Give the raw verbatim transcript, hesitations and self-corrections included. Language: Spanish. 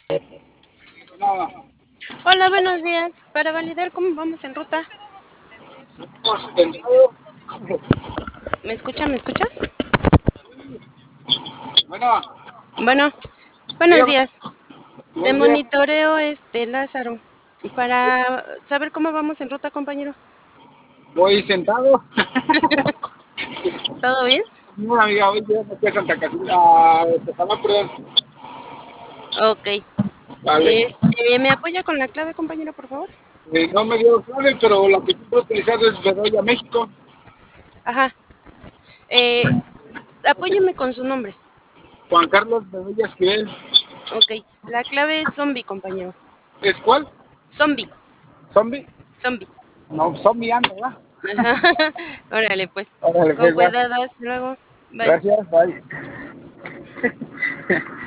No, Hola, buenos días. Para validar cómo vamos en ruta. hemos intentado. ¿Me escucha? ¿Me escucha? Bueno, Bueno, buenos dígame, días. Te buen día. monitoreo, este, Lázaro, para saber cómo vamos en ruta, compañero. Voy sentado. ¿Todo bien? Una amiga, hoy llego aquí a Santa Casilda, a Tezama, perdón. Ok. Vale. Este, ¿me apoya con la clave, compañero, por favor? Eh, no me dio clave, pero la que quiero utilizar es Bedoya México. Ajá. Eh, Apóyeme con su nombre. Juan Carlos Bedoya Esquivel. Ok. La clave es zombie, compañero. ¿Es cuál? Zombie. ¿Zombie? Zombie. No, zombie anda, ¿verdad? Ajá. Órale, pues. Órale, Con pues va. cuidado, hasta luego. Bye. Gracias, bye.